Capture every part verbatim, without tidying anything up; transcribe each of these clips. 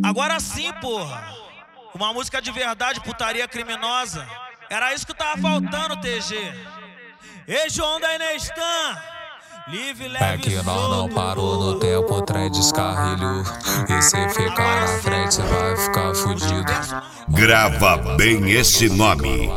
Agora sim, porra. Uma música de verdade, putaria criminosa. Era isso que tava faltando, T G. Ei, João da Inestan. Livre, leve, é que nós solto. não parou no tempo, o trem descarrilhou. E se ficar na frente vai ficar fudido. Grava bem esse nome: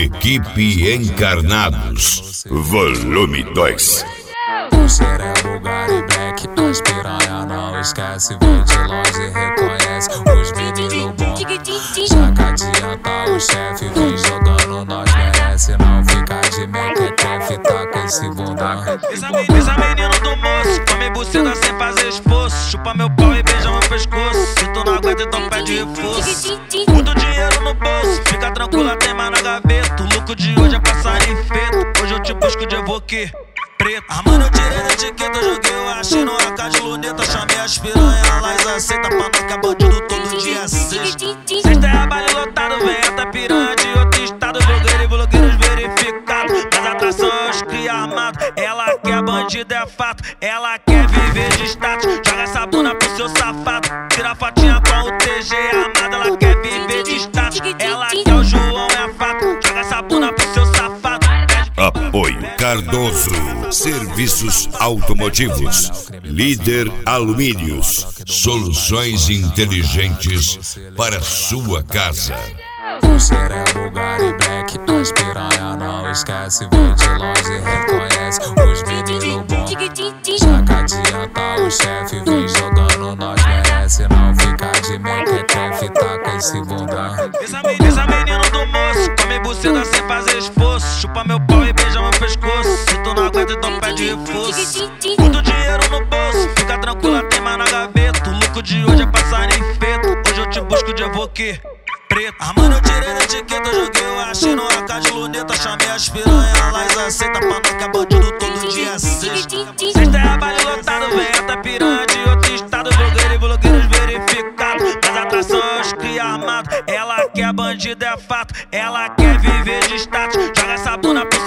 Equipe Encarnados, volume dois. O cerebro Gary Black, as piranha não esquece. Vem de longe e reconhece os meninos bons. Já que adianta o chefe, vem jogando, nós merece. Não fica de mequetrefe, taca esse bundão. Essa menina do moço, come buceta sem fazer esforço. Chupa meu pau e beija meu pescoço. Se tu não aguenta, então pede reforço. Muito dinheiro no bolso, fica tranquila, tem mais na gaveta. O lucro de hoje é passarinho feito. Hoje eu te busco de evoque preto. Ah, mano, eu tirei da etiqueta, joguei o achei no A K de luneta. Chamei as piranha, lá e aceita pra nós que é bandido todo dia sexta. Sexta é baile lotado, vem essa piranha de outro estado. Blogueiro e blogueiros verificados. Mas atração é os cria armado. Ela quer bandido, é fato. Ela quer viver de status. Joga essa bunda pro seu safado. Tira a fotinha com o T G armado. Ela quer viver de status. Ela quer o João, é fato. Joga essa bunda pro seu safado. Apoio Cardoso Serviços Automotivos, Líder Alumínios, soluções inteligentes para sua casa. O cerebro Gary Black, as piranha não esquece. Vem de longe e reconhece os meninos bons. Já que adianta o chefe, vem jogando, nós merece. Não fica de mequetrefe, taca esse bundão. Essa menina do moço, come buceta sem fazer esforço. Chupa meu pau e beija meu pescoço. Se tu não aguenta, então pede reforço. Muito dinheiro no bolso, fica tranquila, tem mais na gaveta. O lucro de hoje é passarinho feito. Hoje eu te busco de evoque preto. Ah, mano, eu tirei da etiqueta, joguei o achei no A K de luneta. Chamei as piranha, lá e aceita pra nós que é bandido todo dia sexta. Sexta é baile lotado, vem essa piranha de outro estado. Blogueiro e blogueiros verificados. Mas atração é os cria armado. Ela quer bandido, é fato. Ela quer viver de status. Joga essa bunda pro